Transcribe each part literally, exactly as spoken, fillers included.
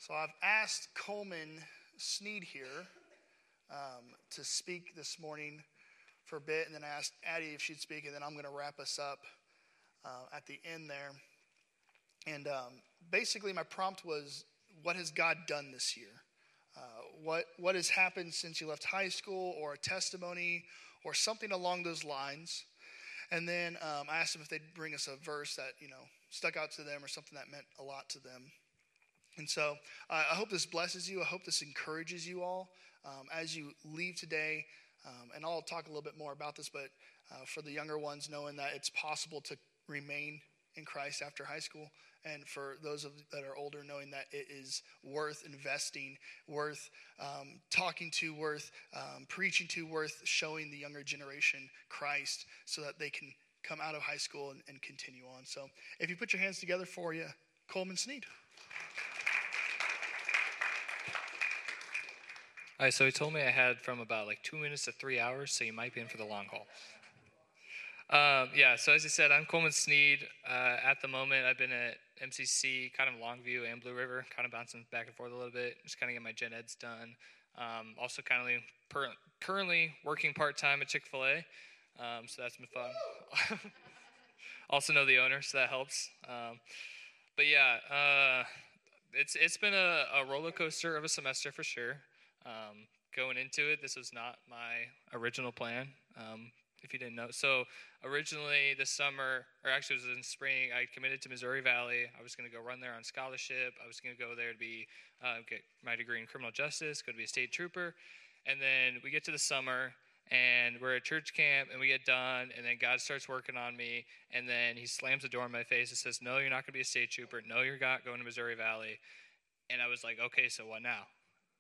So I've asked Coleman Sneed here um, to speak this morning for a bit, and then I asked Addie if she'd speak, and then I'm going to wrap us up uh, at the end there. And um, basically my prompt was, what has God done this year? Uh, what what has happened since you left high school, or a testimony, or something along those lines? And then um, I asked them if they'd bring us a verse that, you know, stuck out to them or something that meant a lot to them. And so uh, I hope this blesses you. I hope this encourages you all um, as you leave today. Um, and I'll talk a little bit more about this, but uh, for the younger ones, knowing that it's possible to remain in Christ after high school. And for those of that are older, knowing that it is worth investing, worth um, talking to, worth um, preaching to, worth showing the younger generation Christ so that they can come out of high school and, and continue on. So if you put your hands together for you, Coleman Sneed. All right, so he told me I had from about like two minutes to three hours, so you might be in for the long haul. Um, yeah, so as you said, I'm Coleman Sneed. Uh, at the moment, I've been at M C C, kind of Longview and Blue River, kind of bouncing back and forth a little bit, just kind of get my gen eds done. Um, also kind of per- currently working part-time at Chick-fil-A, um, so that's been fun. Also know the owner, so that helps. Um, but yeah, uh, it's it's been a, a roller coaster of a semester for sure. Um, going into it, this was not my original plan, um, if you didn't know. So originally this summer, or actually it was in spring, I committed to Missouri Valley. I was going to go run there on scholarship. I was going to go there to be uh, get my degree in criminal justice, go to be a state trooper. And then we get to the summer, and we're at church camp, and we get done, and then God starts working on me, and then he slams the door in my face and says, no, you're not going to be a state trooper. No, you're not going to Missouri Valley. And I was like, okay, so what now?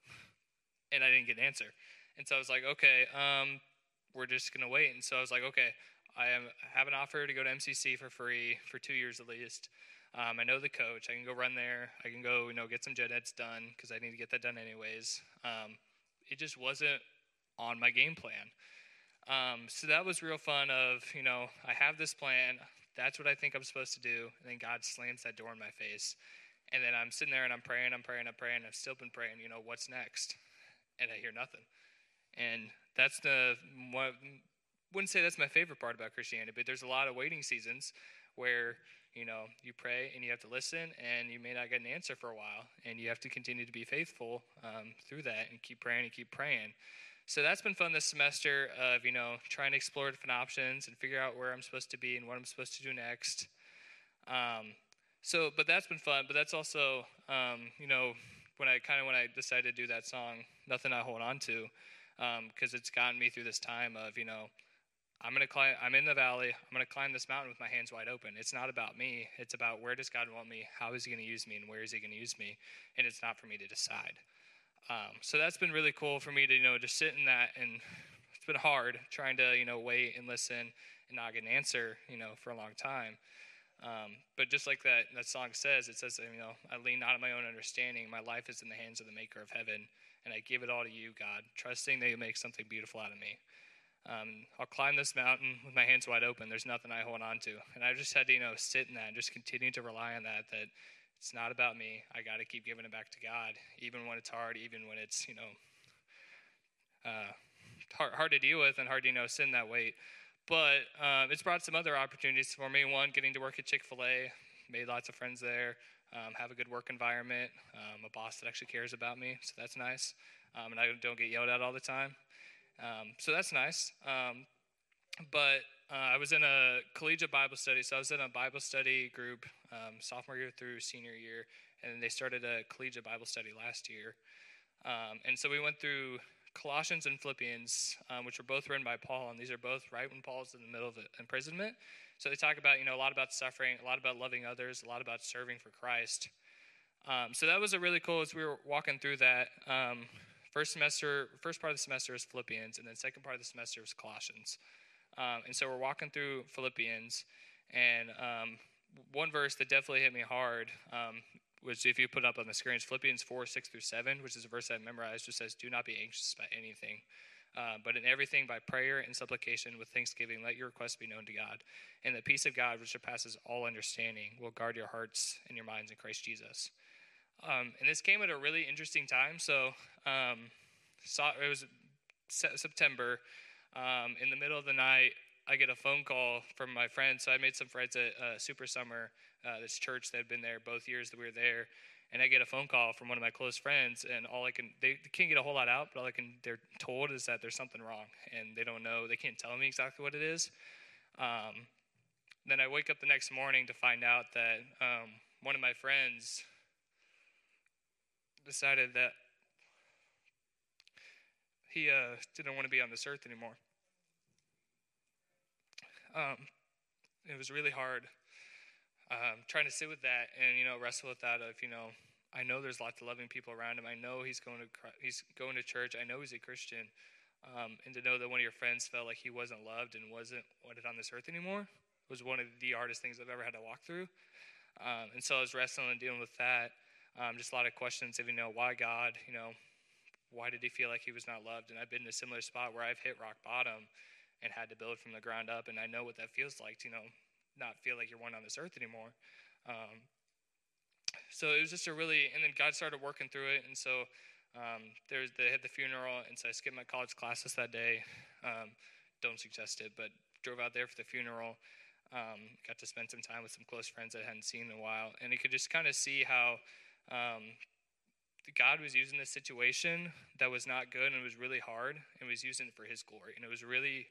And I didn't get an answer. And so I was like, okay, um, we're just going to wait. And so I was like, okay, I am, have an offer to go to M C C for free for two years at least. Um, I know the coach. I can go run there. I can go, you know, get some gen eds done because I need to get that done anyways. Um, it just wasn't on my game plan. Um, so that was real fun of, you know, I have this plan. That's what I think I'm supposed to do. And then God slams that door in my face. And then I'm sitting there and I'm praying, I'm praying, I'm praying. I've still been praying, you know, what's next? And I hear nothing. And that's the, one, wouldn't say that's my favorite part about Christianity, but there's a lot of waiting seasons where, you know, you pray and you have to listen and you may not get an answer for a while. And you have to continue to be faithful um, through that and keep praying and keep praying. So that's been fun this semester of, you know, trying to explore different options and figure out where I'm supposed to be and what I'm supposed to do next. Um, so, but that's been fun, but that's also, um, you know, when I kind of, when I decided to do that song, Nothing I Hold On To, because um, it's gotten me through this time of, you know, I'm going to climb, I'm in the valley, I'm going to climb this mountain with my hands wide open. It's not about me. It's about where does God want me? How is he going to use me? And where is he going to use me? And it's not for me to decide. Um, so that's been really cool for me to, you know, just sit in that, and it's been hard trying to, you know, wait and listen and not get an answer, you know, for a long time. Um, but just like that, that song says, it says, you know, I lean not on my own understanding. My life is in the hands of the maker of heaven, and I give it all to you, God, trusting that you'll make something beautiful out of me. Um, I'll climb this mountain with my hands wide open. There's nothing I hold on to. And I just had to, you know, sit in that and just continue to rely on that, that it's not about me. I got to keep giving it back to God, even when it's hard, even when it's, you know, uh, hard, hard to deal with and hard to, you know, sit in that weight. But um, it's brought some other opportunities for me. One, getting to work at Chick-fil-A, made lots of friends there, um, have a good work environment, um, a boss that actually cares about me, so that's nice. Um, and I don't get yelled at all the time. Um, so that's nice. Um, but uh, I was in a collegiate Bible study, so I was in a Bible study group um, sophomore year through senior year, and they started a collegiate Bible study last year. Um, and so we went through Colossians and Philippians, um, which were both written by Paul, and these are both right when Paul's in the middle of imprisonment. So they talk about, you know, a lot about suffering, a lot about loving others, a lot about serving for Christ. Um, so that was a really cool, as we were walking through that, um, first semester, first part of the semester was Philippians, and then second part of the semester was Colossians. Um, and so we're walking through Philippians, and um, one verse that definitely hit me hard, um, which if you put it up on the screen, is Philippians four, six through seven, which is a verse I memorized, which says, do not be anxious about anything, uh, but in everything by prayer and supplication with thanksgiving, let your requests be known to God. And the peace of God, which surpasses all understanding, will guard your hearts and your minds in Christ Jesus. Um, and this came at a really interesting time. So um, saw, it was September. Um, in the middle of the night, I get a phone call from my friend. So I made some friends at uh, Super Summer, uh, this church that had been there both years that we were there. And I get a phone call from one of my close friends, and all I can, they, they can't get a whole lot out, but all I can, they're told is that there's something wrong, and they don't know, they can't tell me exactly what it is. Um, then I wake up the next morning to find out that um, one of my friends decided that he uh, didn't want to be on this earth anymore. Um, it was really hard um, trying to sit with that and, you know, wrestle with that of, you know, I know there's lots of loving people around him. I know he's going to he's going to church. I know he's a Christian. Um, and to know that one of your friends felt like he wasn't loved and wasn't wanted on this earth anymore was one of the hardest things I've ever had to walk through. Um, and so I was wrestling and dealing with that. Um, just a lot of questions of, you know, why God, you know, why did he feel like he was not loved? And I've been in a similar spot where I've hit rock bottom and had to build from the ground up. And I know what that feels like to, you know, not feel like you're one on this earth anymore. Um, So it was just a really, and then God started working through it, and so um, there was, they had the funeral, and so I skipped my college classes that day. Um, don't suggest it, but drove out there for the funeral. Um, got to spend some time with some close friends I hadn't seen in a while, and you could just kind of see how um, God was using this situation that was not good and was really hard, and was using it for His glory, and it was really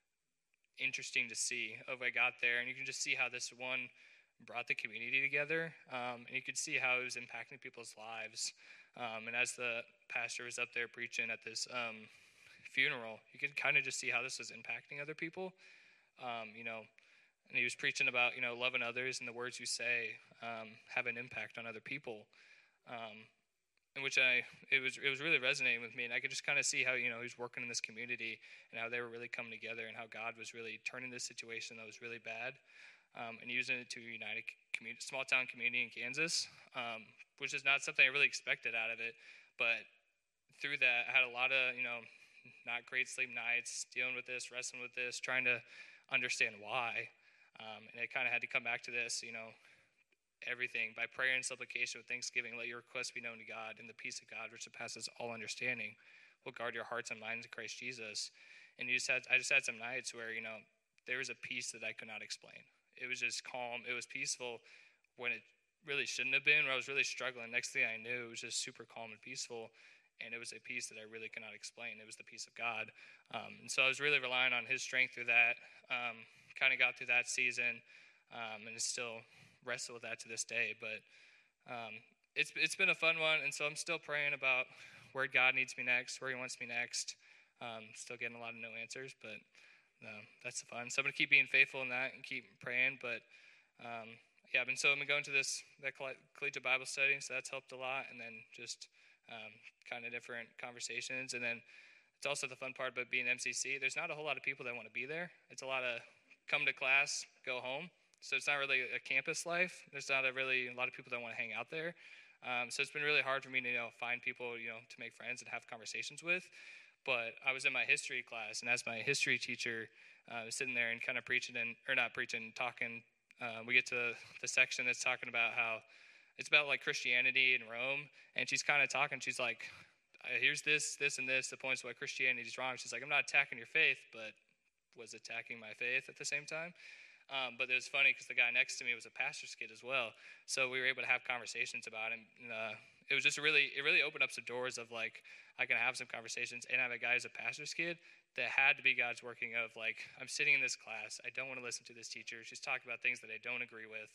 interesting to see. Of I got there, and you can just see how this one brought the community together, um, and you could see how it was impacting people's lives. Um, and as the pastor was up there preaching at this um, funeral, you could kind of just see how this was impacting other people. Um, you know, and he was preaching about, you know, loving others and the words you say um, have an impact on other people. Um, in which I, it was it was really resonating with me, and I could just kind of see how, you know, he was working in this community and how they were really coming together, and how God was really turning this situation that was really bad. Um, and using it to unite a community, small town community in Kansas, um, which is not something I really expected out of it. But through that, I had a lot of, you know, not great sleep nights, dealing with this, wrestling with this, trying to understand why. Um, and it kind of had to come back to this, you know, everything by prayer and supplication with thanksgiving, let your requests be known to God, and the peace of God, which surpasses all understanding, will guard your hearts and minds in Christ Jesus. And you just had, I just had some nights where, you know, there was a peace that I could not explain. It was just calm. It was peaceful when it really shouldn't have been, where I was really struggling. Next thing I knew, it was just super calm and peaceful, and it was a peace that I really cannot explain. It was the peace of God. Um, and so I was really relying on His strength through that, um, kind of got through that season, um, and still wrestle with that to this day. But um, it's it's been a fun one, and so I'm still praying about where God needs me next, where He wants me next. Um, still getting a lot of no answers, but No, that's the fun. So I'm going to keep being faithful in that and keep praying. But, um, yeah, and so I've been going to this that collegiate Bible study, so that's helped a lot. And then just um, kind of different conversations. And then it's also the fun part about being M C C. There's not a whole lot of people that want to be there. It's a lot of come to class, go home. So it's not really a campus life. There's not a really a lot of people that want to hang out there. Um, so it's been really hard for me to, you know, find people, you know, to make friends and have conversations with. But I was in my history class, and as my history teacher uh, was sitting there and kind of preaching, and or not preaching, talking, uh, we get to the section that's talking about how it's about like Christianity in Rome, and she's kind of talking. She's like, "Here's this, this, and this. The points why Christianity is wrong." She's like, "I'm not attacking your faith, but was attacking my faith at the same time." Um, but it was funny because the guy next to me was a pastor's kid as well, so we were able to have conversations about him. And, uh, it was just really, it really opened up some doors of like, I can have some conversations and have a guy who's a pastor's kid that had to be God's working of like, I'm sitting in this class, I don't want to listen to this teacher, she's talking about things that I don't agree with,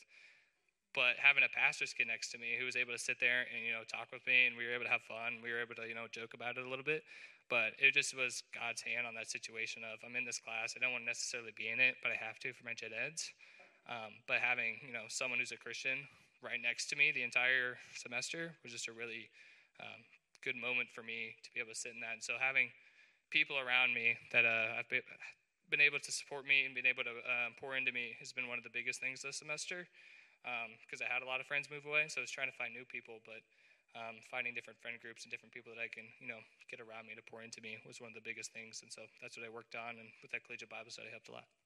but having a pastor's kid next to me who was able to sit there and, you know, talk with me, and we were able to have fun, we were able to, you know, joke about it a little bit, but it just was God's hand on that situation of, I'm in this class, I don't want to necessarily be in it, but I have to for my gen eds, um, but having, you know, someone who's a Christian right next to me the entire semester was just a really um, good moment for me to be able to sit in that. And so having people around me that uh, have been able to support me and been able to uh, pour into me has been one of the biggest things this semester, because um, I had a lot of friends move away, so I was trying to find new people, but um, finding different friend groups and different people that I can, you know, get around me to pour into me was one of the biggest things. And so that's what I worked on, and with that collegiate Bible study helped a lot.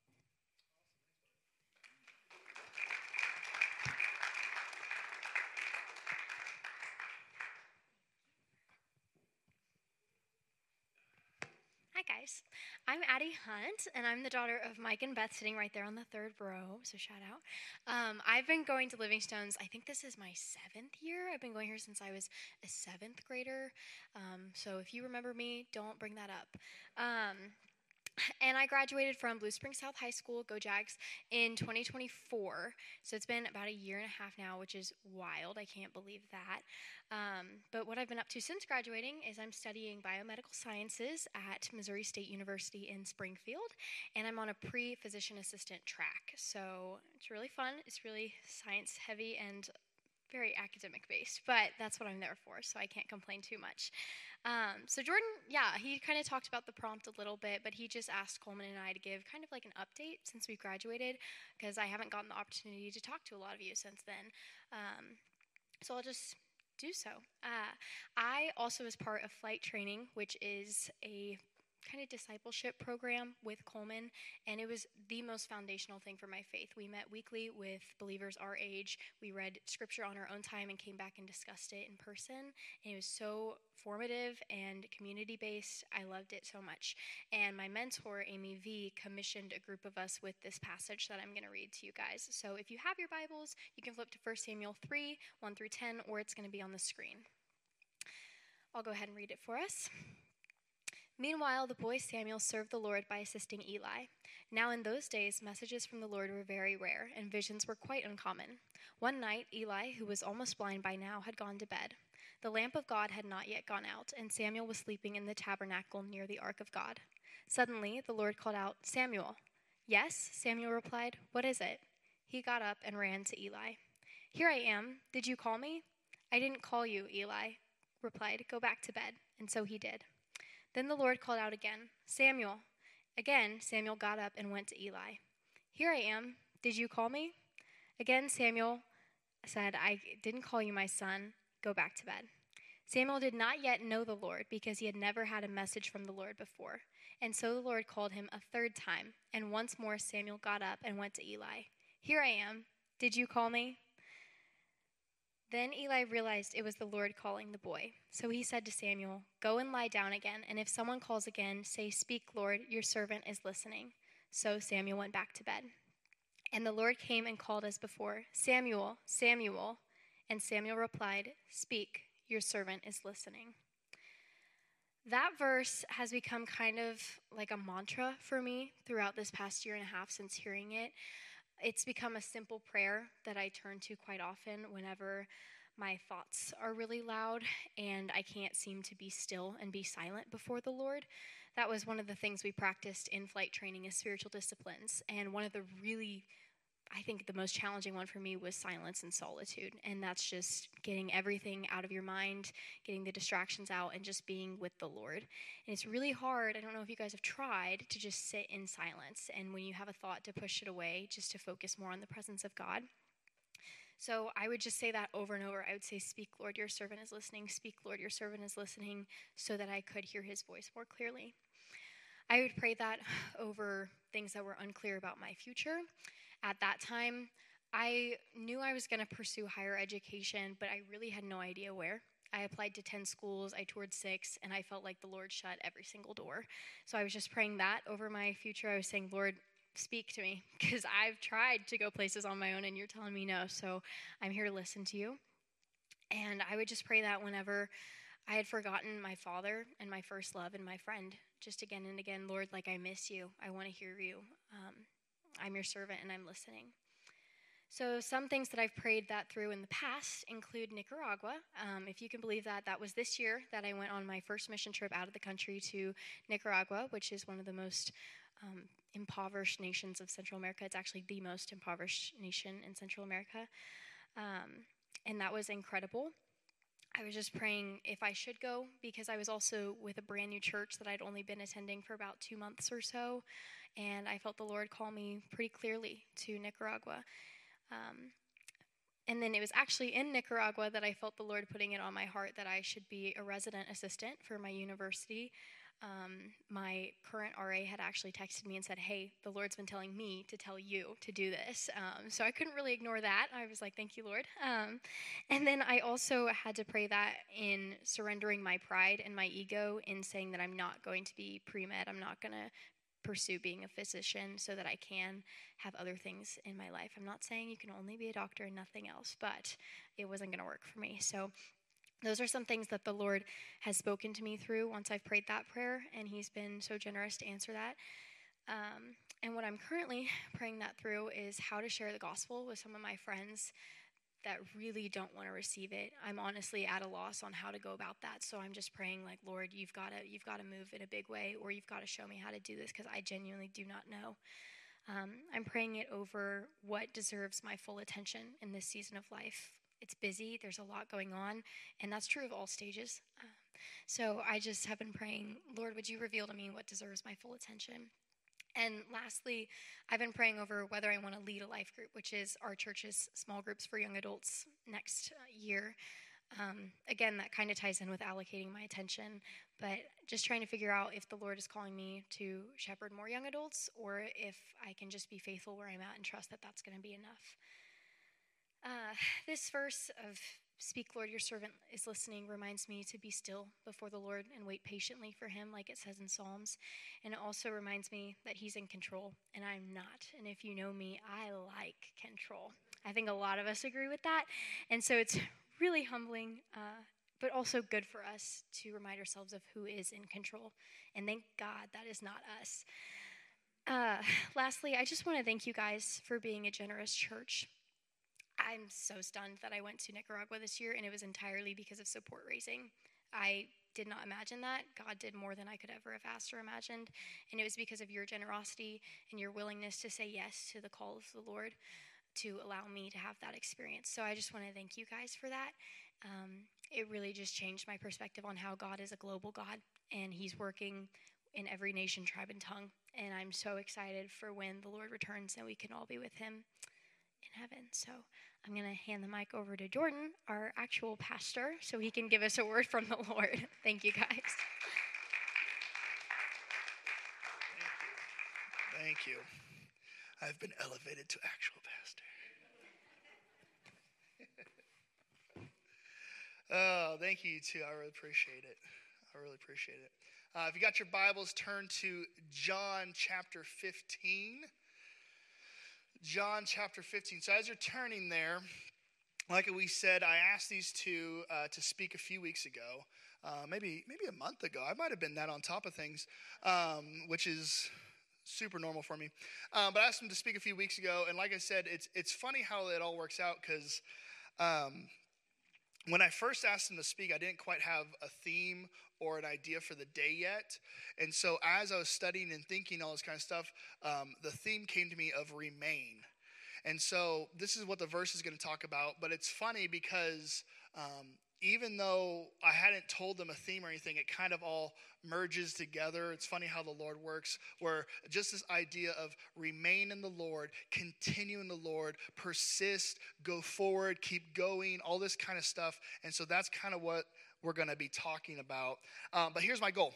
guys. I'm Addie Hunt, and I'm the daughter of Mike and Beth sitting right there on the third row, so shout out. Um, I've been going to Livingstone's, I think this is my seventh year. I've been going here since I was a seventh grader, um, so if you remember me, don't bring that up. Um, And I graduated from Blue Springs South High School, Go Jags, in twenty twenty-four. So it's been about a year and a half now, which is wild. I can't believe that. Um, but what I've been up to since graduating is I'm studying biomedical sciences at Missouri State University in Springfield, and I'm on a pre-physician assistant track. So it's really fun. It's really science-heavy and very academic based, but that's what I'm there for, so I can't complain too much. Um, so Jordan, yeah, he kind of talked about the prompt a little bit, but he just asked Coleman and I to give kind of like an update since we graduated, because I haven't gotten the opportunity to talk to a lot of you since then. Um, so I'll just do so. Uh, I also was part of flight training, which is a kind of discipleship program with Coleman, and it was the most foundational thing for my faith. We met weekly with believers our age. We read scripture on our own time and came back and discussed it in person, and it was so formative and community-based. I loved it so much. And my mentor, Amy V, commissioned a group of us with this passage that I'm going to read to you guys. So if you have your Bibles, you can flip to First Samuel three, one through ten, or it's going to be on the screen. I'll go ahead and read it for us. Meanwhile, the boy Samuel served the Lord by assisting Eli. Now in those days, messages from the Lord were very rare, and visions were quite uncommon. One night, Eli, who was almost blind by now, had gone to bed. The lamp of God had not yet gone out, and Samuel was sleeping in the tabernacle near the ark of God. Suddenly, the Lord called out, "Samuel." "Yes," Samuel replied. "What is it?" He got up and ran to Eli. "Here I am. Did you call me?" "I didn't call you," Eli replied. "Go back to bed." And so he did. Then the Lord called out again, "Samuel." Again, Samuel got up and went to Eli. "Here I am. Did you call me?" Again, Samuel said, "I didn't call you, my son. Go back to bed." Samuel did not yet know the Lord because he had never had a message from the Lord before. And so the Lord called him a third time, and once more Samuel got up and went to Eli. "Here I am. Did you call me?" Then Eli realized it was the Lord calling the boy. So he said to Samuel, "Go and lie down again, and if someone calls again, say, 'Speak, Lord, your servant is listening.'" So Samuel went back to bed. And the Lord came and called as before, "Samuel, Samuel." And Samuel replied, "Speak, your servant is listening." That verse has become kind of like a mantra for me throughout this past year and a half since hearing it. It's become a simple prayer that I turn to quite often whenever my thoughts are really loud and I can't seem to be still and be silent before the Lord. That was one of the things we practiced in flight training as spiritual disciplines. And one of the really, I think the most challenging one for me was silence and solitude. And that's just getting everything out of your mind, getting the distractions out, and just being with the Lord. And it's really hard, I don't know if you guys have tried, to just sit in silence. And when you have a thought, to push it away, just to focus more on the presence of God. So I would just say that over and over. I would say, "Speak, Lord, your servant is listening. Speak, Lord, your servant is listening," so that I could hear his voice more clearly. I would pray that over things that were unclear about my future. At that time, I knew I was going to pursue higher education, but I really had no idea where. I applied to ten schools, I toured six, and I felt like the Lord shut every single door. So I was just praying that over my future. I was saying, "Lord, speak to me," because I've tried to go places on my own, and you're telling me no, so I'm here to listen to you. And I would just pray that whenever I had forgotten my father and my first love and my friend, just again and again, "Lord, like I miss you. I want to hear you. Um, I'm your servant and I'm listening." So some things that I've prayed that through in the past include Nicaragua. Um, if you can believe that, that was this year that I went on my first mission trip out of the country to Nicaragua, which is one of the most um, impoverished nations of Central America. It's actually the most impoverished nation in Central America. Um, and that was incredible. I was just praying if I should go, because I was also with a brand new church that I'd only been attending for about two months or so, and I felt the Lord call me pretty clearly to Nicaragua. Um, and then it was actually in Nicaragua that I felt the Lord putting it on my heart that I should be a resident assistant for my university. um, my current R A had actually texted me and said, hey, the Lord's been telling me to tell you to do this. Um, so I couldn't really ignore that. I was like, thank you, Lord. Um, and then I also had to pray that in surrendering my pride and my ego in saying that I'm not going to be pre-med. I'm not going to pursue being a physician so that I can have other things in my life. I'm not saying you can only be a doctor and nothing else, but it wasn't going to work for me. So those are some things that the Lord has spoken to me through once I've prayed that prayer, and he's been so generous to answer that. Um, and what I'm currently praying that through is how to share the gospel with some of my friends that really don't want to receive it. I'm honestly at a loss on how to go about that. So I'm just praying like, Lord, you've got to you've got to move in a big way, or you've got to show me how to do this, because I genuinely do not know. Um, I'm praying it over what deserves my full attention in this season of life. It's busy, there's a lot going on, and that's true of all stages. Um, so I just have been praying, Lord, would you reveal to me what deserves my full attention? And lastly, I've been praying over whether I want to lead a life group, which is our church's small groups for young adults next uh, year. Um, again, that kind of ties in with allocating my attention, but just trying to figure out if the Lord is calling me to shepherd more young adults, or if I can just be faithful where I'm at and trust that that's going to be enough. Uh, this verse of "Speak, Lord, your servant is listening" reminds me to be still before the Lord and wait patiently for him, like it says in Psalms. And it also reminds me that he's in control, and I'm not. And if you know me, I like control. I think a lot of us agree with that. And so it's really humbling, uh, but also good for us to remind ourselves of who is in control. And thank God that is not us. Uh, lastly, I just want to thank you guys for being a generous church. I'm so stunned that I went to Nicaragua this year, and it was entirely because of support raising. I did not imagine that. God did more than I could ever have asked or imagined, and it was because of your generosity and your willingness to say yes to the call of the Lord to allow me to have that experience. So I just want to thank you guys for that. Um, it really just changed my perspective on how God is a global God, and he's working in every nation, tribe, and tongue. And I'm so excited for when the Lord returns and we can all be with him in heaven. So I'm going to hand the mic over to Jordan, our actual pastor, so he can give us a word from the Lord. Thank you, guys. Thank you. Thank you. I've been elevated to actual pastor. Oh, thank you, too. I really appreciate it. I really appreciate it. Uh, if you got your Bibles, turn to John chapter fifteen. John chapter fifteen. So as you're turning there, like we said, I asked these two uh, to speak a few weeks ago, uh, maybe maybe a month ago. I might have been that on top of things, um, which is super normal for me. Um, but I asked them to speak a few weeks ago, and like I said, it's it's funny how it all works out, because um, when I first asked them to speak, I didn't quite have a theme or an idea for the day yet. And so as I was studying and thinking all this kind of stuff, um, the theme came to me of remain. And so this is what the verse is going to talk about. But it's funny because um, even though I hadn't told them a theme or anything, it kind of all merges together. It's funny how the Lord works, where just this idea of remain in the Lord, continue in the Lord, persist, go forward, keep going, all this kind of stuff. And so that's kind of what we're going to be talking about. Um, but here's my goal.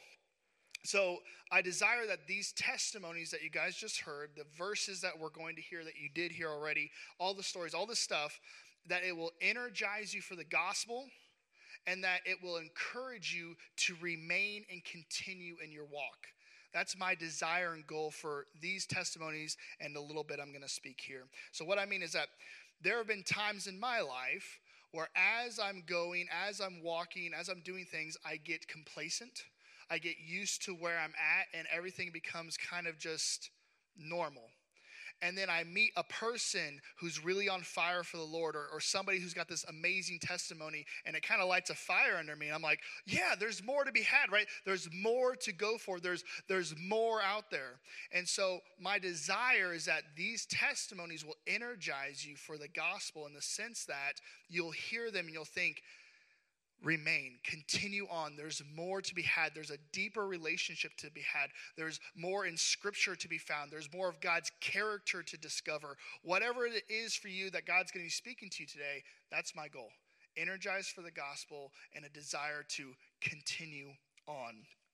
So I desire that these testimonies that you guys just heard, the verses that we're going to hear that you did hear already, all the stories, all this stuff, that it will energize you for the gospel, and that it will encourage you to remain and continue in your walk. That's my desire and goal for these testimonies and a little bit I'm going to speak here. So what I mean is that there have been times in my life where as I'm going, as I'm walking, as I'm doing things, I get complacent. I get used to where I'm at, and everything becomes kind of just normal. And then I meet a person who's really on fire for the Lord, or, or somebody who's got this amazing testimony, and it kind of lights a fire under me. And I'm like, yeah, there's more to be had, right? There's more to go for. There's, there's more out there. And so my desire is that these testimonies will energize you for the gospel, in the sense that you'll hear them and you'll think, remain, continue on. There's more to be had. There's a deeper relationship to be had. There's more in Scripture to be found. There's more of God's character to discover. Whatever it is for you that God's going to be speaking to you today, that's my goal. Energized for the gospel and a desire to continue on.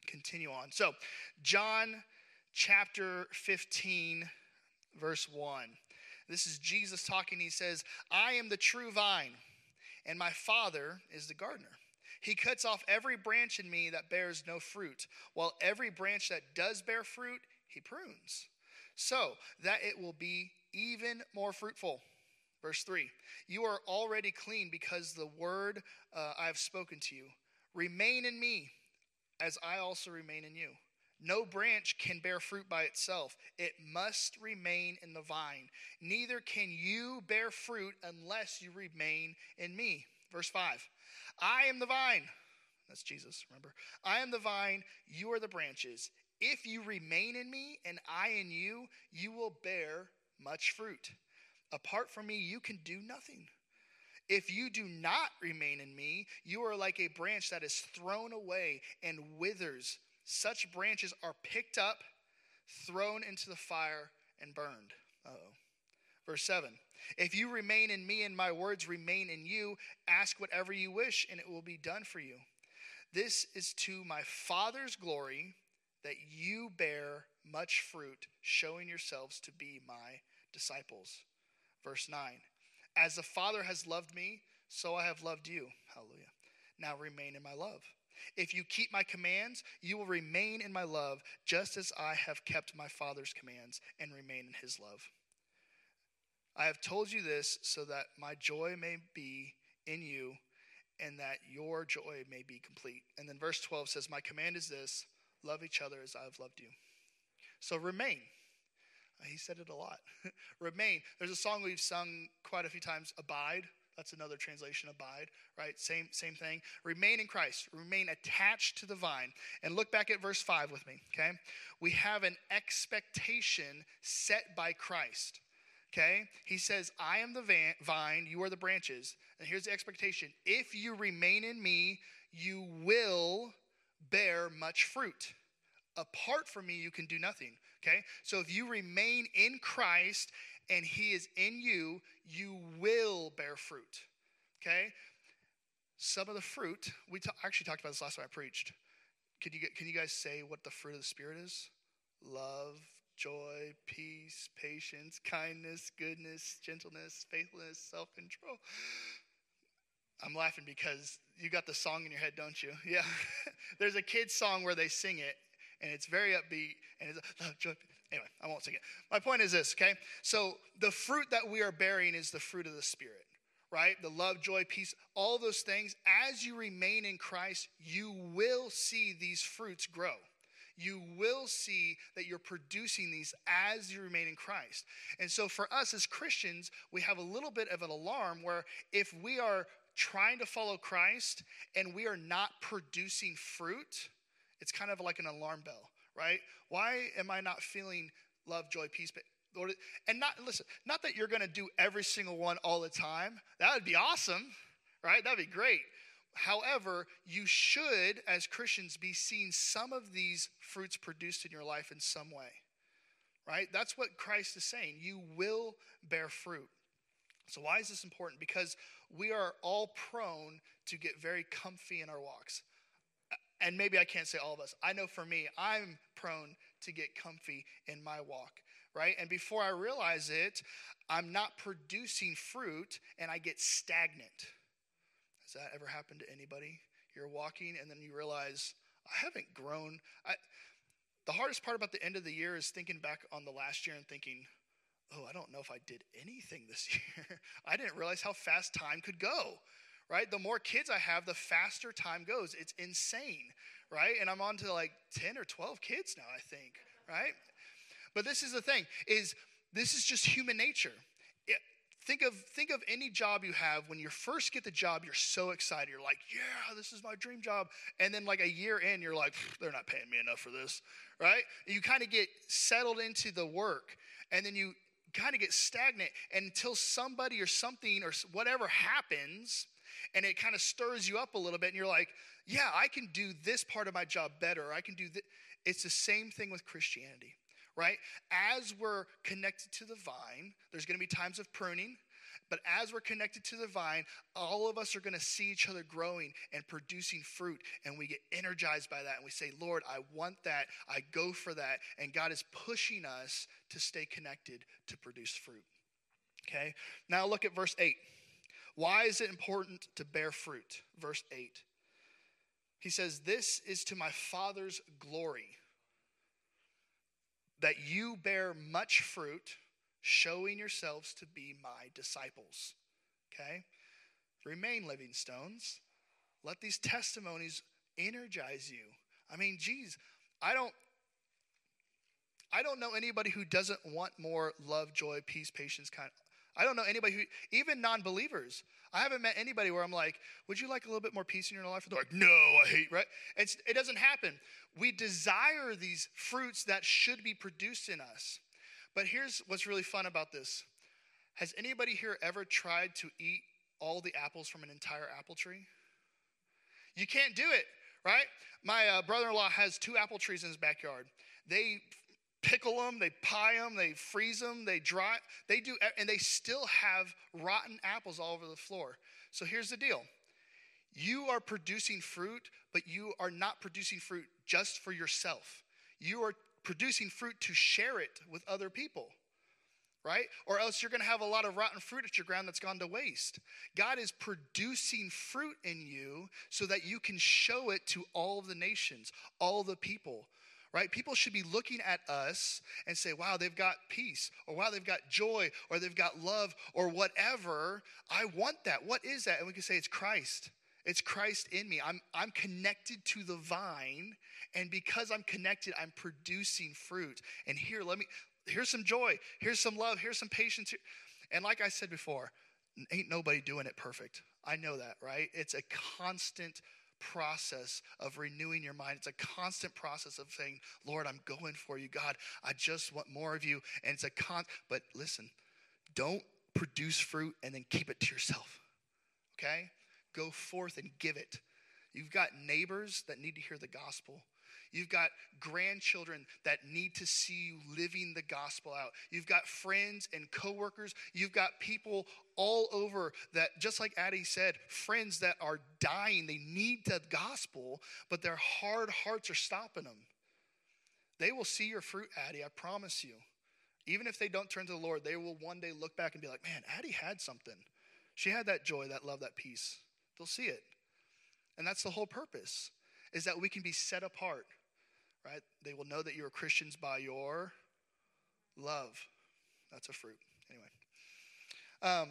continue on. So, John chapter fifteen, verse one. This is Jesus talking. He says, I am the true vine, and my Father is the gardener. He cuts off every branch in me that bears no fruit, while every branch that does bear fruit, he prunes, so that it will be even more fruitful. Verse three, you are already clean because the word uh, I have spoken to you. Remain in me, as I also remain in you. No branch can bear fruit by itself. It must remain in the vine. Neither can you bear fruit unless you remain in me. Verse five, I am the vine. That's Jesus, remember. I am the vine, you are the branches. If you remain in me and I in you, you will bear much fruit. Apart from me, you can do nothing. If you do not remain in me, you are like a branch that is thrown away and withers. Such branches are picked up, thrown into the fire, and burned. Uh-oh. Verse seven, if you remain in me and my words remain in you, ask whatever you wish and it will be done for you. This is to my Father's glory that you bear much fruit, showing yourselves to be my disciples. Verse nine, as the Father has loved me, so I have loved you. Hallelujah. Now remain in my love. If you keep my commands, you will remain in my love, just as I have kept my Father's commands and remain in his love. I have told you this so that my joy may be in you and that your joy may be complete. And then verse twelve says, my command is this, love each other as I have loved you. So remain. He said it a lot. Remain. There's a song we've sung quite a few times, Abide. That's another translation, abide, right? Same, same thing. Remain in Christ. Remain attached to the vine. And look back at verse five with me, okay? We have an expectation set by Christ, okay? He says, I am the van- vine, you are the branches. And here's the expectation. If you remain in me, you will bear much fruit. Apart from me, you can do nothing, okay? So if you remain in Christ and he is in you, you will bear fruit, okay? Some of the fruit, we ta- actually talked about this last time I preached. Can you, get, can you guys say what the fruit of the Spirit is? Love, joy, peace, patience, kindness, goodness, gentleness, faithfulness, self-control. I'm laughing because you got the song in your head, don't you? Yeah. There's a kid's song where they sing it, and it's very upbeat, and it's love, joy, peace. Anyway, I won't sing it. My point is this, okay? So the fruit that we are bearing is the fruit of the Spirit, right? The love, joy, peace, all those things. As you remain in Christ, you will see these fruits grow. You will see that you're producing these as you remain in Christ. And so for us as Christians, we have a little bit of an alarm where if we are trying to follow Christ and we are not producing fruit, it's kind of like an alarm bell. Right? Why am I not feeling love, joy, peace? Lord, and not, listen, not that you're going to do every single one all the time. That would be awesome, right? That'd be great. However, you should, as Christians, be seeing some of these fruits produced in your life in some way, right? That's what Christ is saying. You will bear fruit. So why is this important? Because we are all prone to get very comfy in our walks. And maybe I can't say all of us. I know for me, I'm prone to get comfy in my walk, right? And before I realize it, I'm not producing fruit and I get stagnant. Has that ever happened to anybody? You're walking and then you realize, I haven't grown. I, the hardest part about the end of the year is thinking back on the last year and thinking, oh, I don't know if I did anything this year. I didn't realize how fast time could go. Right? The more kids I have, the faster time goes. It's insane, right? And I'm on to like ten or twelve kids now, I think, right? But this is the thing, is this is just human nature. It, think of think of any job you have. When you first get the job, you're so excited. You're like, yeah, this is my dream job. And then like a year in, you're like, they're not paying me enough for this, right? You kind of get settled into the work, and then you kind of get stagnant until somebody or something or whatever happens, and it kind of stirs you up a little bit, and you're like, yeah, I can do this part of my job better. I can do this. It's the same thing with Christianity, right? As we're connected to the vine, there's going to be times of pruning, But as we're connected to the vine, all of us are going to see each other growing and producing fruit. And we get energized by that. And we say, Lord, I want that. I go for that. And God is pushing us to stay connected to produce fruit. Okay? Now look at verse eight. Why is it important to bear fruit? Verse eight. He says, this is to my Father's glory, that you bear much fruit, showing yourselves to be my disciples. Okay? Remain living stones. Let these testimonies energize you. I mean, geez, I don't, I don't know anybody who doesn't want more love, joy, peace, patience, kind. I don't know anybody who, even non-believers. I haven't met anybody where I'm like, would you like a little bit more peace in your life? They're like, no, I hate, right? It's, it doesn't happen. We desire these fruits that should be produced in us. But here's what's really fun about this. Has anybody here ever tried to eat all the apples from an entire apple tree? You can't do it, right? My uh, brother-in-law has two apple trees in his backyard. They pickle them, they pie them, they freeze them, they dry, they do, and they still have rotten apples all over the floor. So here's the deal. You are producing fruit, but you are not producing fruit just for yourself. You are producing fruit to share it with other people, right? Or else you're going to have a lot of rotten fruit at your ground that's gone to waste. God is producing fruit in you so that you can show it to all of the nations, all the people, right? People should be looking at us and say, wow, they've got peace, or wow, they've got joy, or they've got love, or whatever. I want that. What is that? And we can say it's Christ. It's Christ in me. I'm, I'm connected to the vine, and because I'm connected, I'm producing fruit. And here, let me, here's some joy. Here's some love. Here's some patience. And like I said before, ain't nobody doing it perfect. I know that, right? It's a constant process of renewing your mind. It's a constant process of saying, Lord, I'm going for you. God, I just want more of you. And it's a con, but listen, don't produce fruit and then keep it to yourself, okay? Go forth and give it. You've got neighbors that need to hear the gospel. You've got grandchildren that need to see you living the gospel out. You've got friends and coworkers. You've got people all over that, just like Addie said, friends that are dying. They need the gospel, but their hard hearts are stopping them. They will see your fruit, Addie, I promise you. Even if they don't turn to the Lord, they will one day look back and be like, man, Addie had something. She had that joy, that love, that peace. They'll see it. And that's the whole purpose, is that we can be set apart, right? They will know that you are Christians by your love. That's a fruit. Anyway. Um,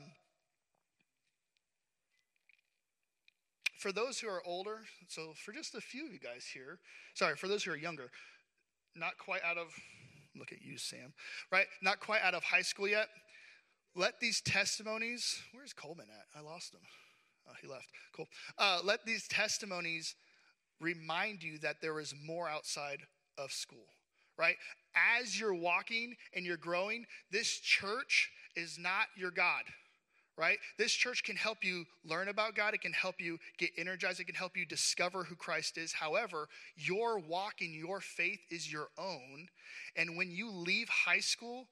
for those who are older, so for just a few of you guys here, sorry, for those who are younger, not quite out of, look at you, Sam, right? Not quite out of high school yet. Let these testimonies, where's Coleman at? I lost him. Oh, he left. Cool. Uh, let these testimonies remind you that there is more outside of school, right? As you're walking and you're growing, this church is not your God, right? This church can help you learn about God. It can help you get energized. It can help you discover who Christ is. However, your walk in your faith is your own. And when you leave high school,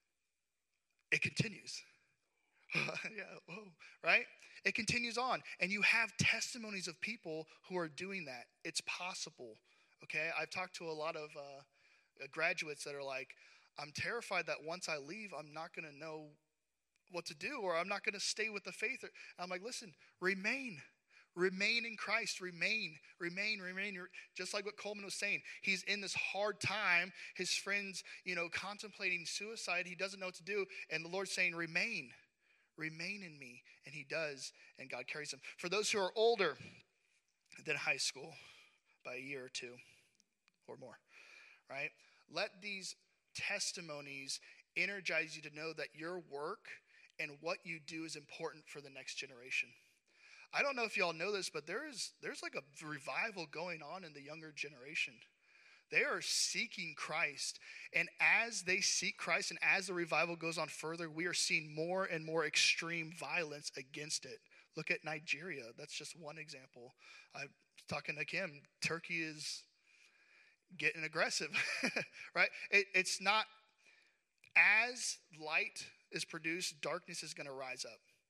it continues. yeah, whoa, right? It continues on, and you have testimonies of people who are doing that. It's possible, okay? I've talked to a lot of uh, graduates that are like, I'm terrified that once I leave, I'm not going to know what to do, or I'm not going to stay with the faith. I'm like, listen, remain. Remain in Christ. Remain, remain, remain. Just like what Coleman was saying. He's in this hard time. His friend's, you know, contemplating suicide. He doesn't know what to do, and the Lord's saying, remain. Remain in me, and he does, and God carries him. For those who are older than high school by a year or two or more, right? Let these testimonies energize you to know that your work and what you do is important for the next generation. I don't know if y'all know this, but there is there's like a revival going on in the younger generation. They are seeking Christ. And as they seek Christ and as the revival goes on further, we are seeing more and more extreme violence against it. Look at Nigeria. That's just one example. I was talking to Kim. Turkey is getting aggressive, right? It, it's not, as light is produced, darkness is going to rise up.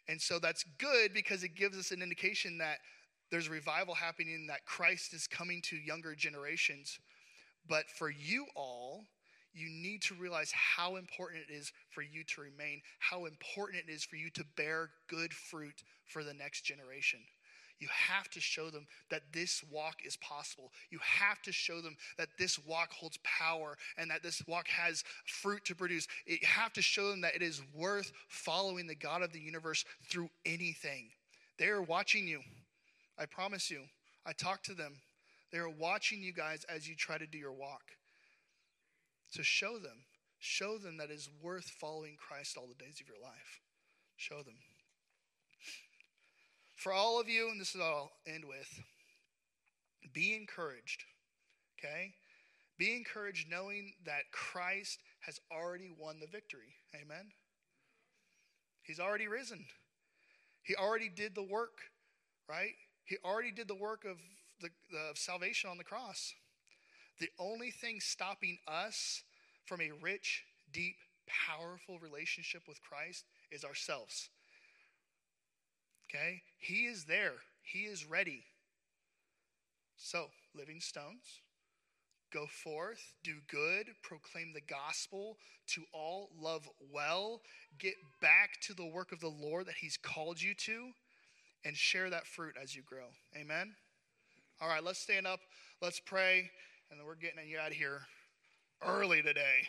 And so that's good because it gives us an indication that there's revival happening, that Christ is coming to younger generations. But for you all, you need to realize how important it is for you to remain, how important it is for you to bear good fruit for the next generation. You have to show them that this walk is possible. You have to show them that this walk holds power and that this walk has fruit to produce. You have to show them that it is worth following the God of the universe through anything. They are watching you. I promise you. I talk to them. They are watching you guys as you try to do your walk. So show them. Show them that it is worth following Christ all the days of your life. Show them. For all of you, and this is what I'll end with, be encouraged, okay? Be encouraged knowing that Christ has already won the victory. Amen? He's already risen. He already did the work, right? He already did the work of the, the of salvation on the cross. The only thing stopping us from a rich, deep, powerful relationship with Christ is ourselves. Okay? He is there. He is ready. So, living stones, go forth, do good, proclaim the gospel to all, love well, get back to the work of the Lord that he's called you to, and share that fruit as you grow. Amen? All right, let's stand up. Let's pray, and then we're getting you out of here early today.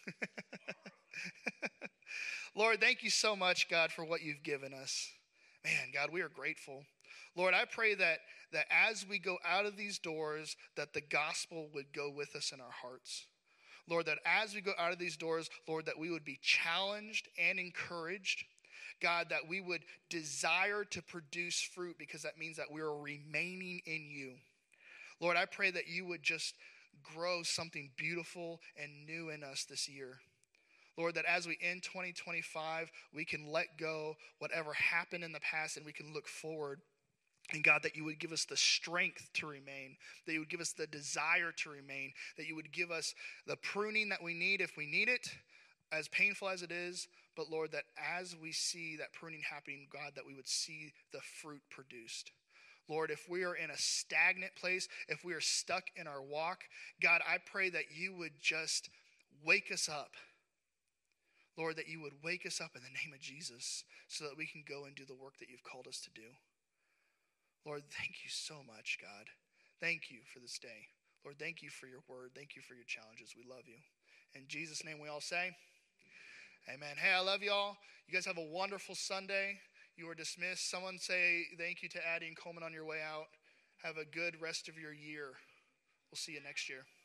Lord, thank you so much, God, for what you've given us. Man, God, we are grateful. Lord, I pray that, that as we go out of these doors, that the gospel would go with us in our hearts. Lord, that as we go out of these doors, Lord, that we would be challenged and encouraged. God, that we would desire to produce fruit because that means that we are remaining in you. Lord, I pray that you would just grow something beautiful and new in us this year. Lord, that as we end twenty twenty-five, we can let go whatever happened in the past and we can look forward. And God, that you would give us the strength to remain, that you would give us the desire to remain, that you would give us the pruning that we need if we need it, as painful as it is. But Lord, that as we see that pruning happening, God, that we would see the fruit produced. Lord, if we are in a stagnant place, if we are stuck in our walk, God, I pray that you would just wake us up. Lord, that you would wake us up in the name of Jesus so that we can go and do the work that you've called us to do. Lord, thank you so much, God. Thank you for this day. Lord, thank you for your word. Thank you for your challenges. We love you. In Jesus' name we all say, amen. Hey, I love y'all. You guys have a wonderful Sunday. You are dismissed. Someone say thank you to Addie and Coleman on your way out. Have a good rest of your year. We'll see you next year.